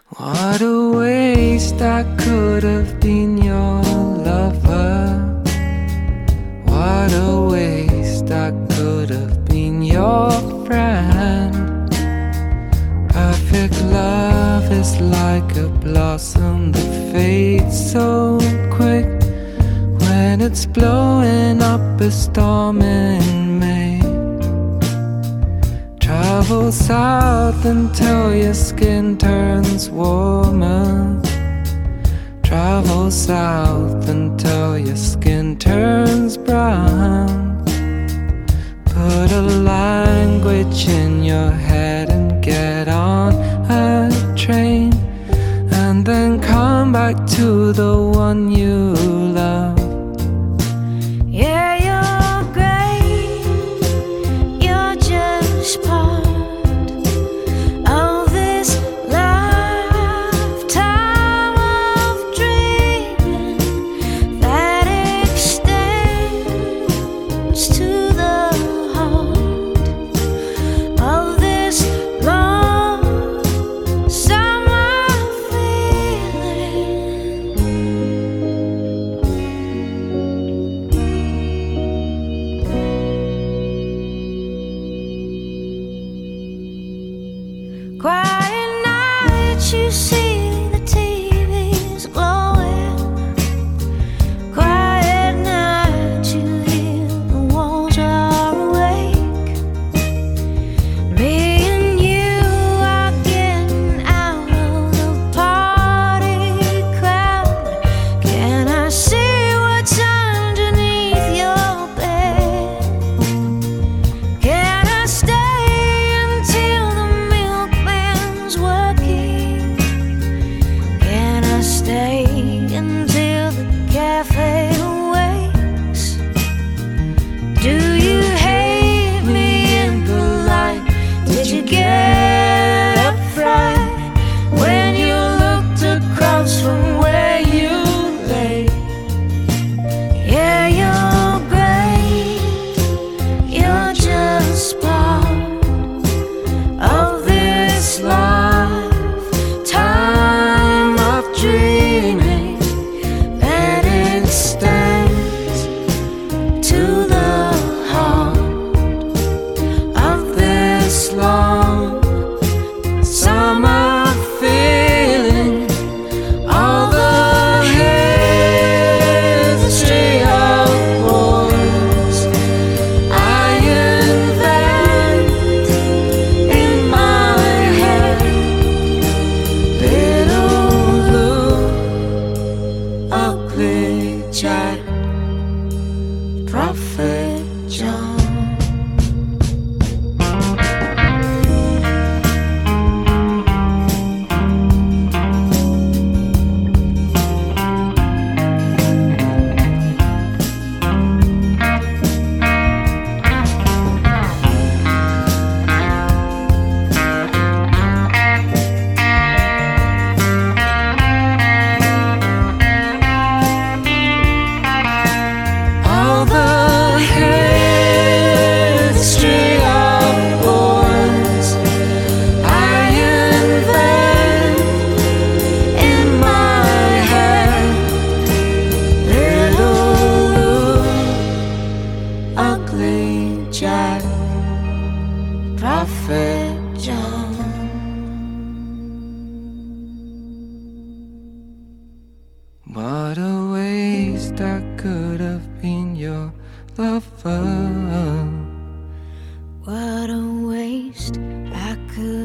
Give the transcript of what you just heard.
What a waste, I could have been your lover. What a waste, I could have been your friend. Perfect love is like a blossom that fades so quick when it's blowing up a storm in May. Travel south until your skin turns warmer. Travel south until your skin turns brown. Put a language in your head and get on a train, and then come back to the one you love. Yeah, you're great. You're just part of this lifetime of dreaming that extends to the heart of this long summer feeling. Quiet nights, you see the TV's glowing. Quiet nights, you hear the walls are awake. Me and you are getting out of the party crowd. Can I see what's underneath your bed? Can I stay until the milkman's working? Can I stay until the cafe awakes? Do you hate me in the light? Did you get a fright when you looked across from where you lay? Yeah, you're great. You're just part of this lifetime of dreaming that extends to the heart of this long summer feeling. All the history of wars I invent in my head. Little Lou, ugly Jack, Prophet John. All the history of wars I invent in my head. Little Lou, ugly Jack, Prophet John. What a waste, I could have been your lover. What a waste, I could